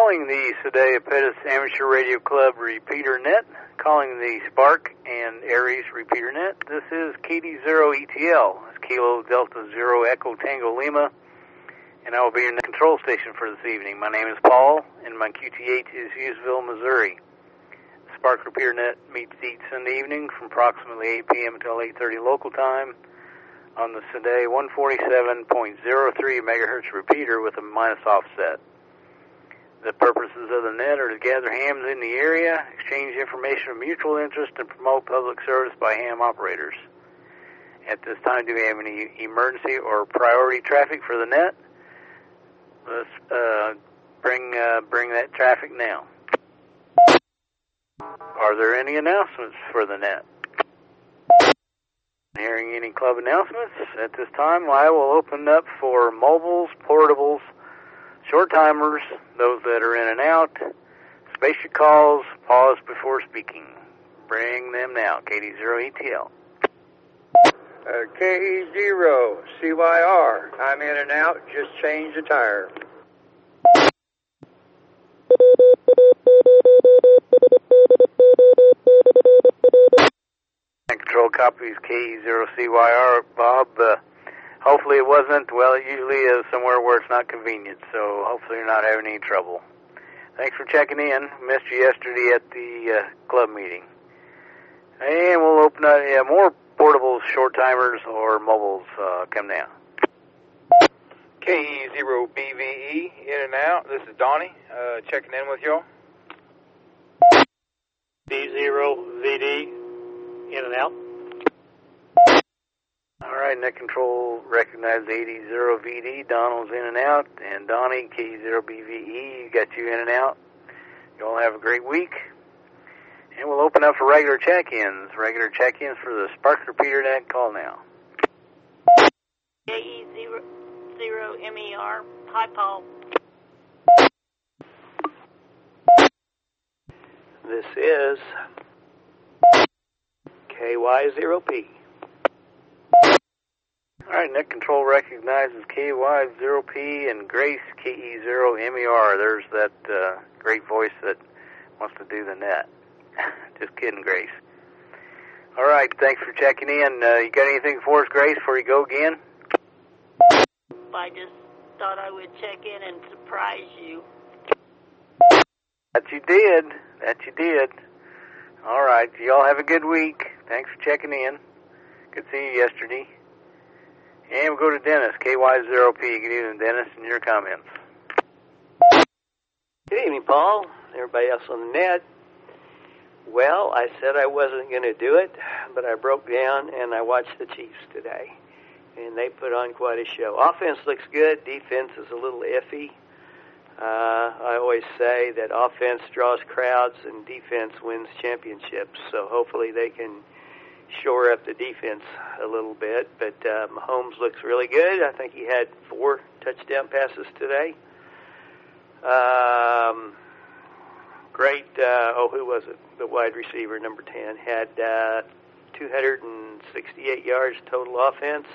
calling the Sedalia Pettis Amateur Radio Club repeater net, calling the Spark and Aries repeater net. This is KD0ETL, it's Kilo Delta Zero Echo Tango Lima, and I will be in the control station for this evening. My name is Paul, and my QTH is Hughesville, Missouri. Spark repeater net meets each Sunday evening from approximately 8 p.m. until 8:30 local time on the Sedalia 147.03 megahertz repeater with a minus offset. The purposes of the net are to gather hams in the area, exchange information of mutual interest, and promote public service by ham operators. At this time, do we have any emergency or priority traffic for the net? Let's bring that traffic now. Are there any announcements for the net? Hearing any club announcements at this time, I will open up for mobiles, portables, short timers, those that are in and out. Space your calls, pause before speaking. Bring them now, KD0ETL. KE0CYR, I'm in and out, just change the tire. Control copies KE0CYR, Bob. Hopefully it wasn't. Well, it usually is somewhere where it's not convenient, so hopefully you're not having any trouble. Thanks for checking in. Missed you yesterday at the club meeting. And we'll open up more portables, short timers, or mobiles come now. KE0BVE, in and out. This is Donnie, checking in with y'all. B0VD, in and out. All right, net control recognized 80VD. Donald's in and out, and Donnie K0BVE got you in and out. You all have a great week, and we'll open up for regular check-ins. Regular check-ins for the Spark repeater net. Call now. KE0MER. Hi, Paul. This is KY0P. All right, net control recognizes KY0P and Grace KE0MER. There's that great voice that wants to do the net. Just kidding, Grace. All right, thanks for checking in. You got anything for us, Grace, before you go again? I just thought I would check in and surprise you. That you did. That you did. All right, you all have a good week. Thanks for checking in. Good seeing you yesterday. And we'll go to Dennis, KY0P. Good evening, Dennis, and your comments. Good evening, Paul. Everybody else on the net. Well, I said I wasn't going to do it, but I broke down and I watched the Chiefs today. And they put on quite a show. Offense looks good. Defense is a little iffy. I always say that offense draws crowds and defense wins championships. So hopefully they can shore up the defense a little bit. But Mahomes looks really good. I think he had 4 touchdown passes today. Great. Who was it? The wide receiver, number 10, had 268 yards total offense.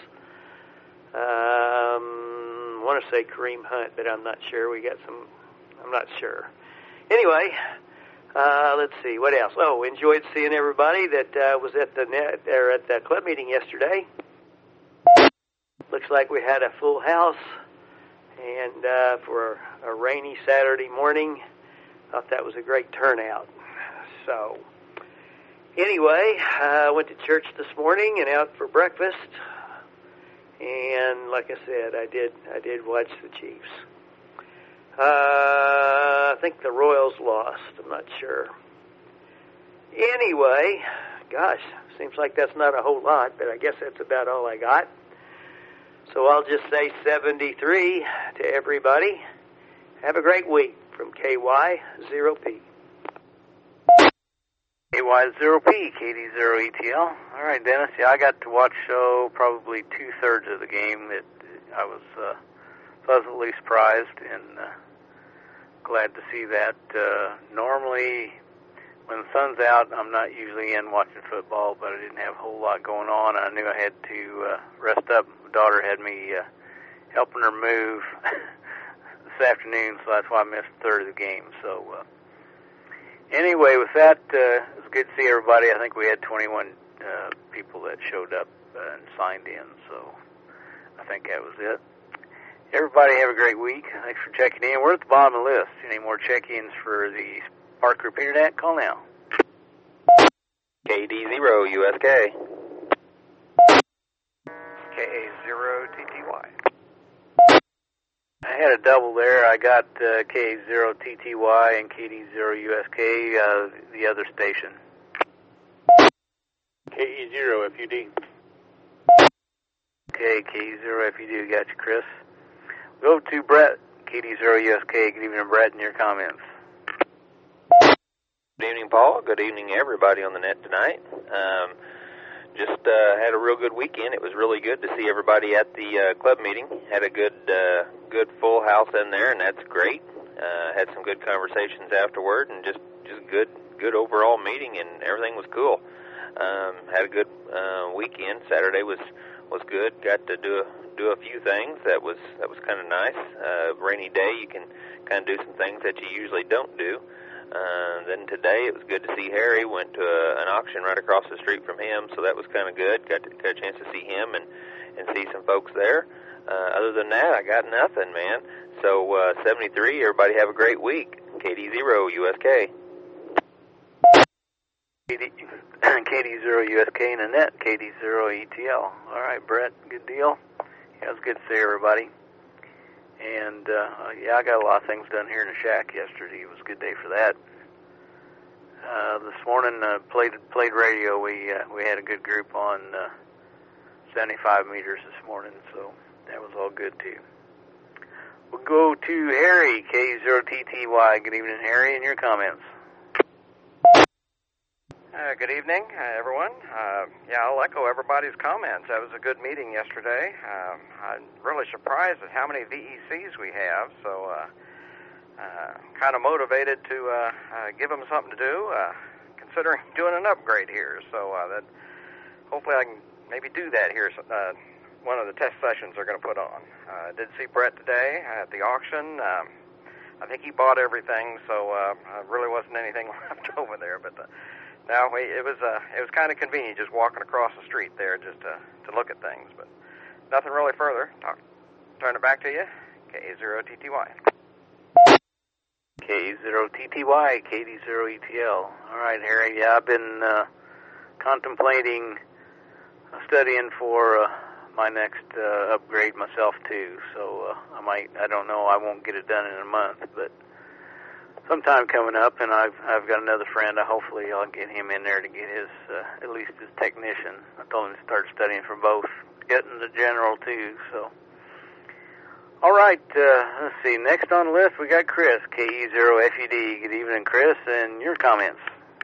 I want to say Kareem Hunt, but I'm not sure. I'm not sure. Anyway, let's see, what else? Oh, enjoyed seeing everybody that was at the net or at the club meeting yesterday. Looks like we had a full house, and for a rainy Saturday morning, thought that was a great turnout. So, anyway, I went to church this morning and out for breakfast. And like I said, I did watch the Chiefs. I think the Royals lost. I'm not sure. Anyway, gosh, seems like that's not a whole lot, but I guess that's about all I got. So I'll just say 73 to everybody. Have a great week from KY0P. KY0P, KD0ETL. All right, Dennis. Yeah, I got to watch probably 2/3 of the game. I was pleasantly surprised and glad to see that. Normally, when the sun's out, I'm not usually in watching football, but I didn't have a whole lot going on. I knew I had to rest up. My daughter had me helping her move afternoon, so that's why I missed a third of the game. So anyway, with that, it was good to see everybody. I think we had 21 people that showed up and signed in, so I think that was it. Everybody have a great week. Thanks for checking in. We're at the bottom of the list. Any more check-ins for the Spark Repeater Net? Call now. KD0 USK. KA0TTY. I had a double there. I got K0TTY and KD0USK, the other station. KE0FUD. Okay, KD0FUD. Got you, Chris. Go to Brett, KD0USK. Good evening, Brett, and your comments. Good evening, Paul. Good evening, everybody on the net tonight. Just had a real good weekend. It was really good to see everybody at the club meeting. Had a good full house in there, and that's great. Had some good conversations afterward, and just good overall meeting, and everything was cool. Had a good weekend. Saturday was good. Got to do a few things. That was kind of nice. Rainy day, you can kind of do some things that you usually don't do. Then today it was good to see Harry. Went to an auction right across the street from him, so that was kind of good. Got a chance to see him and see some folks there. Other than that, I got nothing, man. So 73, everybody have a great week. KD0 USK. KD0 USK and Annette, KD0 ETL. All right, Brett, good deal. Yeah, it was good to see everybody. And, yeah, I got a lot of things done here in the shack yesterday. It was a good day for that. This morning, played radio. We had a good group on 75 meters this morning, so that was all good, too. We'll go to Harry, K0TTY. Good evening, Harry, and your comments. Good evening, everyone. Yeah, I'll echo everybody's comments. That was a good meeting yesterday. I'm really surprised at how many VECs we have, so kind of motivated to give them something to do, considering doing an upgrade here. So that hopefully I can maybe do that here, one of the test sessions they're going to put on. Did see Brett today at the auction. I think he bought everything, so really wasn't anything left over there, but... No, it was kind of convenient just walking across the street there just to look at things, but nothing really further. Turn it back to you, K0TTY. K0TTY, KD0ETL. All right, Harry. Yeah, I've been contemplating studying for my next upgrade myself too. So I don't know. I won't get it done in a month, but sometime coming up, and I've got another friend. Hopefully I'll get him in there to get his at least his technician. I told him to start studying for both, getting the general too. So, all right. Let's see. Next on the list we got Chris, KE0FUD. Good evening, Chris, and your comments.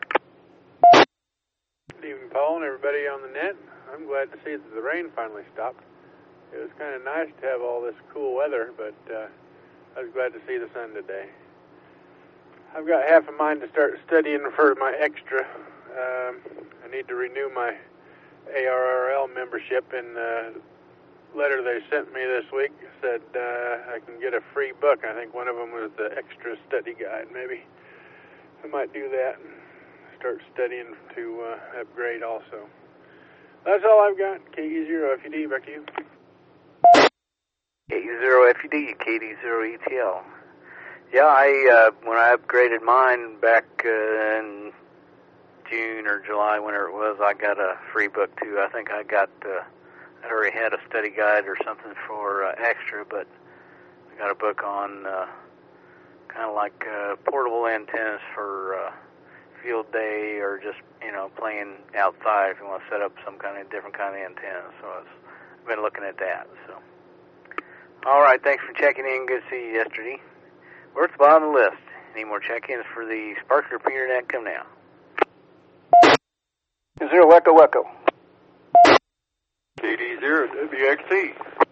Good evening, Paul, and everybody on the net. I'm glad to see that the rain finally stopped. It was kind of nice to have all this cool weather, but I was glad to see the sun today. I've got half a mind to start studying for my extra. I need to renew my ARRL membership, and the letter they sent me this week said I can get a free book. I think one of them was the extra study guide. Maybe I might do that and start studying to upgrade also. That's all I've got. KE0FUD, back to you. KE0FUD, KD0ETL. Yeah, when I upgraded mine back in June or July, whenever it was, I got a free book too. I think I already had a study guide or something for extra, but I got a book on kind of like portable antennas for field day or just, playing outside if you want to set up some kind of different kind of antenna. So I've been looking at that. So, all right, thanks for checking in. Good to see you yesterday. We're at the bottom of the list. Any more check-ins for the Spark Repeater Net? Come now. 0 Echo Echo. KD0 WXT.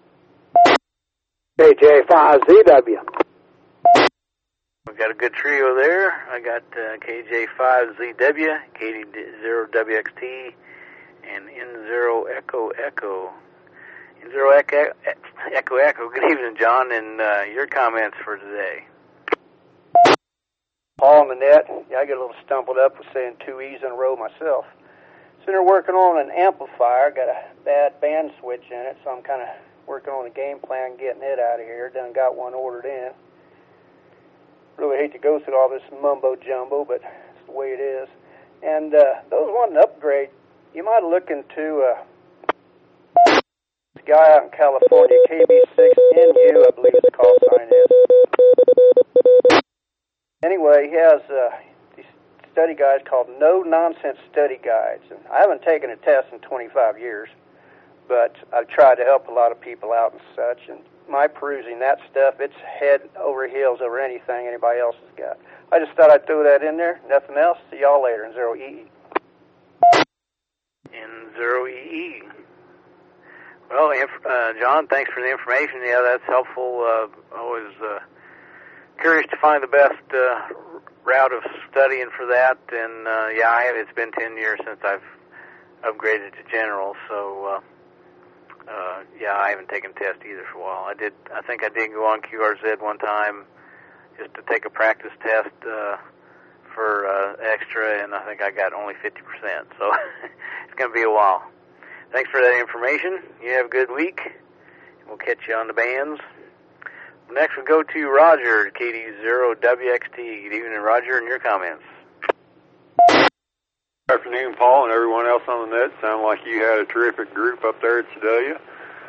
KJ5ZW. We've got a good trio there. I got KJ5ZW, KD0WXT, and N0 Echo Echo. Zero Echo Echo. Good evening, John, and your comments for today. Paul on the net. Yeah, I get a little stumbled up with saying 2 E's in a row myself. Sitting there working on an amplifier, got a bad band switch in it, so I'm kind of working on a game plan getting it out of here. Done got one ordered in. Really hate to go through all this mumbo-jumbo, but it's the way it is. And those wanting an upgrade, you might look into this guy out in California, KB6NU, I believe his call sign is. Anyway, he has these study guides called no-nonsense study guides. And I haven't taken a test in 25 years, but I've tried to help a lot of people out and such. And my perusing that stuff, it's head over heels over anything anybody else has got. I just thought I'd throw that in there. Nothing else. See y'all later in 0EE. In 0EE. Well, John, thanks for the information. Yeah, that's helpful. Always curious to find the best route of studying for that. And yeah, it's been 10 years since I've upgraded to general, so yeah, I haven't taken a test either for a while. I think I did go on QRZ one time just to take a practice test for extra, and I think I got only 50%, so it's going to be a while. Thanks for that information. You have a good week. We'll catch you on the bands. Next, we'll go to Roger, KD0WXT. Good evening, Roger, and your comments. Good afternoon, Paul, and everyone else on the net. Sound like you had a terrific group up there at Sedalia.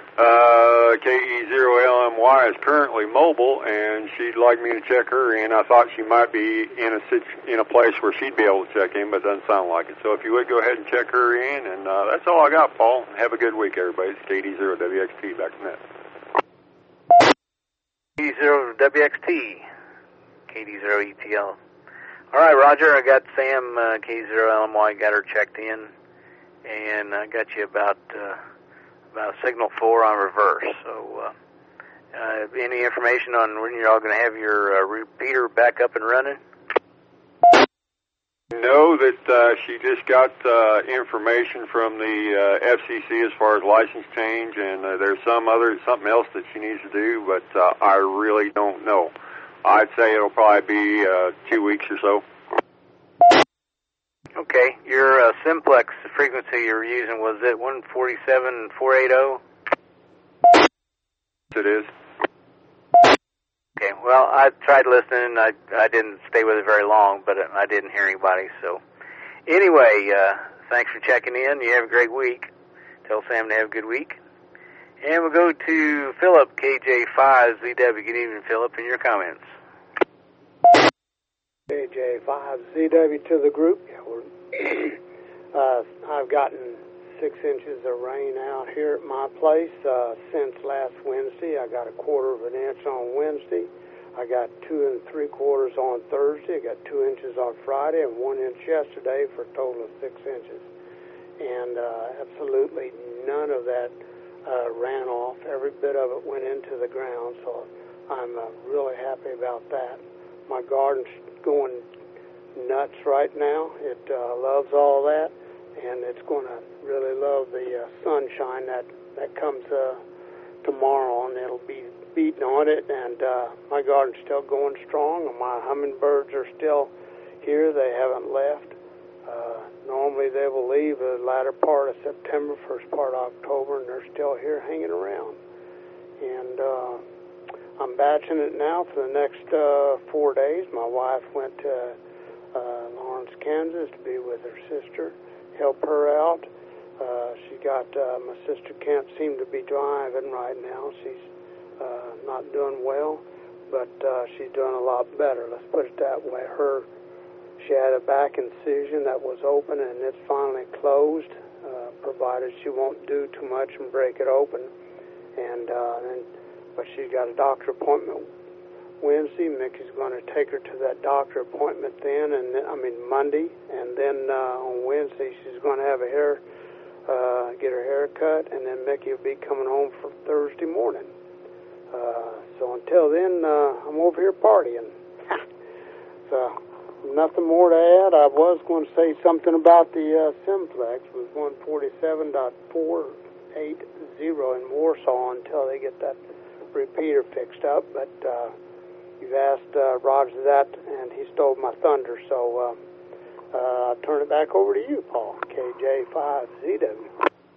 KE0LMY is currently mobile, and she'd like me to check her in. I thought she might be in a place where she'd be able to check in, but it doesn't sound like it. So if you would go ahead and check her in, and that's all I got, Paul. Have a good week, everybody. It's KD0WXT back to net. KD0WXT, KD0ETL. All right, Roger, I got Sam, K0LMY, got her checked in, and I got you about signal 4 on reverse. So any information on when you're all going to have your repeater back up and running? Know that she just got information from the FCC as far as license change, and there's something else that she needs to do, but I really don't know. I'd say it'll probably be 2 weeks or so. Okay. Your simplex frequency you're using, was it 147.480? It is. Okay. Well, I tried listening. I didn't stay with it very long, but I didn't hear anybody. So anyway, thanks for checking in. You have a great week. Tell Sam to have a good week. And we'll go to Philip, KJ5ZW. Good evening, Philip, and your comments. KJ5ZW to the group. I've gotten 6 inches of rain out here at my place since last Wednesday. I got 1/4 of an inch on Wednesday. I got 2 3/4 on Thursday. I got 2 inches on Friday and 1 inch yesterday for a total of 6 inches. And absolutely none of that ran off. Every bit of it went into the ground, so I'm really happy about that. My garden's going nuts right now. It loves all that, and it's going to really love the sunshine that comes tomorrow, and it'll be beating on it. And my garden's still going strong, and my hummingbirds are still here. They haven't left. Normally they will leave the latter part of September, first part of October, and they're still here hanging around. And I'm batching it now for the next 4 days. My wife went to Lawrence, Kansas to be with her sister, help her out. She got, my sister can't seem to be driving right now. She's not doing well, but she's doing a lot better. Let's put it that way. She had a back incision that was open, and it's finally closed, provided she won't do too much and break it open. But she's got a doctor appointment Wednesday. Mickey's going to take her to that doctor appointment then, Monday, and then on Wednesday she's going to have get her hair cut, and then Mickey will be coming home for Thursday morning. So until then, I'm over here partying. So nothing more to add. I was going to say something about the simplex with 147.480. in Warsaw until they get that repeater fixed up. But you've asked Roger that, and he stole my thunder. So I'll turn it back over to you, Paul. KJ5ZW.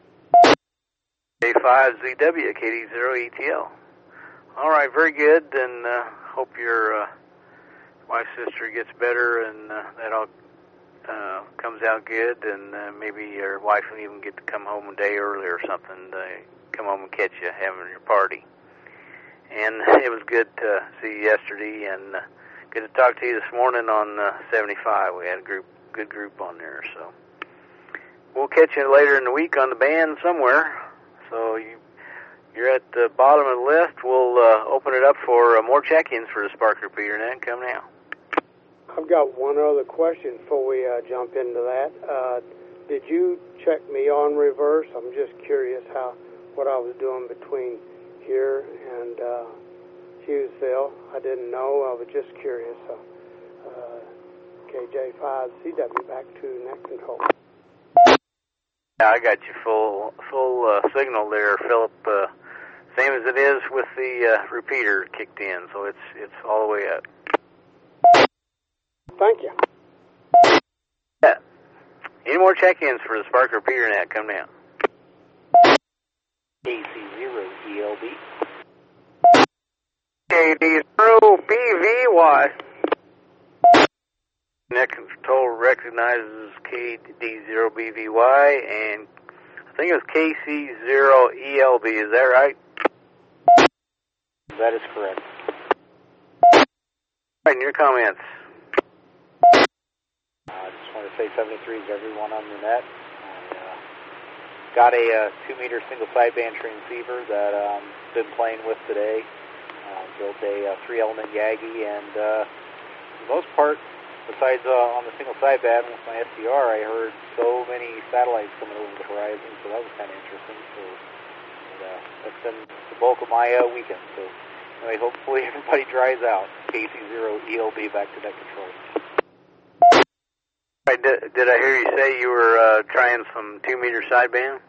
K5ZW, KD0ETL. All right, very good, and hope your wife's sister gets better, and that all comes out good, and maybe your wife will even get to come home a day early or something, come home and catch you having your party. And it was good to see you yesterday, and good to talk to you this morning on 75. We had a good group on there, so we'll catch you later in the week on the band somewhere. So you're at the bottom of the list. We'll open it up for more check-ins for the Spark Repeater Net. Come now. I've got one other question before we jump into that. Did you check me on reverse? I'm just curious what I was doing between here and Hughesville. I didn't know. I was just curious. KJ5CW, back to net control. Yeah, I got you full signal there, Philip. Same as it is with the repeater kicked in, so it's all the way up. Thank you. Yeah. Any more check-ins for the Spark Repeater Net? Come down. KC0ELB. KD0BVY. Net Control recognizes KD0BVY, and I think it was KC0ELB. Is that right? That is correct. All right, and your comments? I just want to say 73 is everyone on the net. I got a 2-meter single sideband transceiver that I've been playing with today. Built a 3-element Yagi, and for the most part, besides on the single sideband with my SDR, I heard so many satellites coming over the horizon, so that was kind of interesting. So that's been the bulk of my weekend. So anyway, hopefully everybody dries out. KC0ELB, back to net control. Did I hear you say you were trying some 2-meter sideband?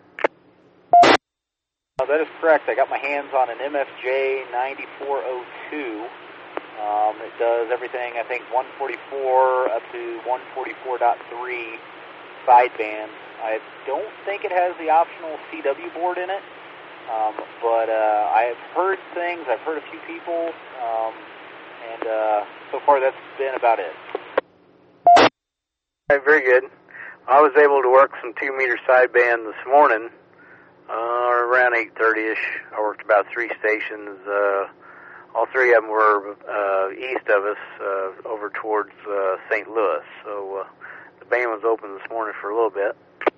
That is correct. I got my hands on an MFJ 9402. It does everything, I think, 144 up to 144.3 sideband. I don't think it has the optional CW board in it, but I have heard things. I've heard a few people, and so far that's been about it. Very good. I was able to work some 2-meter sideband this morning, around 8:30ish. I worked about 3 stations. All 3 of them were east of us, over towards St. Louis. So the band was open this morning for a little bit.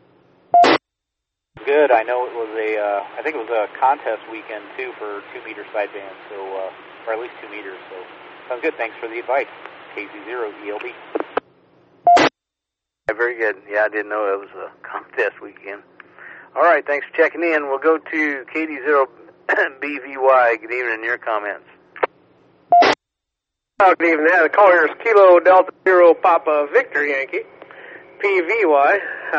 Good. I know it was I think it was a contest weekend too for 2-meter sideband, so or at least 2 meters. So sounds good. Thanks for the advice. KC0ELB. Very good. Yeah, I didn't know it was a contest weekend. All right, thanks for checking in. We'll go to KD0BVY. Good evening, your comments. Good evening. The caller here is Kilo Delta Zero Papa Victor Yankee, PVY.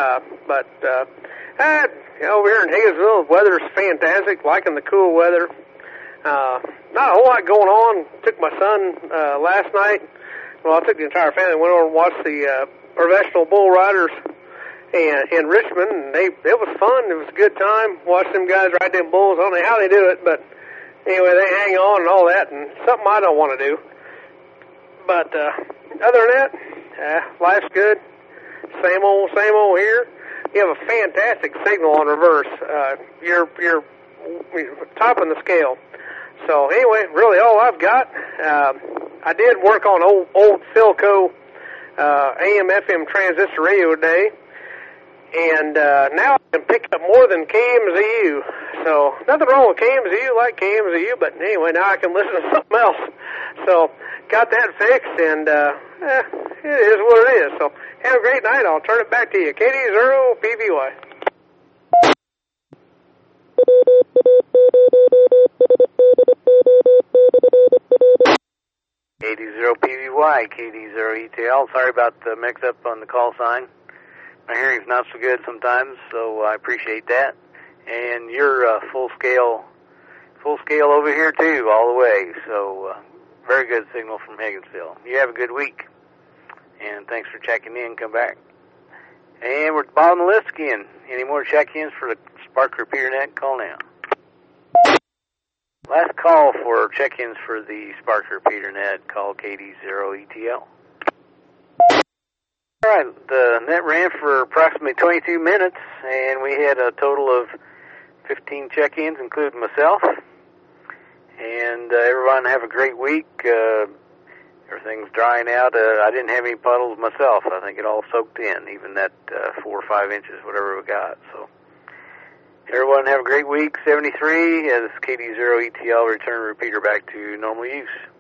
Over here in Hagesville, the weather's fantastic, liking the cool weather. Not a whole lot going on. Took my son last night. Well, I took the entire family, went over and watched the professional bull riders in Richmond, and it was fun. It was a good time. Watch them guys ride them bulls. I don't know how they do it, but anyway, they hang on and all that, and something I don't want to do. But other than that, life's good. Same old here. You have a fantastic signal on reverse. You're topping the scale. So anyway, really all I've got. I did work on old Philco AM/FM transistor radio today, and now I can pick up more than KMZU. So nothing wrong with KMZU, like KMZU, but anyway, now I can listen to something else. So got that fixed, and it is what it is. So have a great night. I'll turn it back to you. KD0PVY. KD0PVY, KD0ETL. Sorry about the mix-up on the call sign. My hearing's not so good sometimes, so I appreciate that. And you're full scale over here too, all the way. So very good signal from Higginsville. You have a good week, and thanks for checking in. Come back. And we're at the bottom of the list again. Any more check-ins for the Spark Repeater Net? Call now. Last call for check-ins for the Spark Repeater Net. Call KD0ETL. All right, the net ran for approximately 22 minutes, and we had a total of 15 check-ins, including myself. And everyone have a great week. Everything's drying out. I didn't have any puddles myself. I think it all soaked in, even that 4 or 5 inches, whatever we got. So everyone have a great week. 73, as KD0ETL return repeater back to normal use.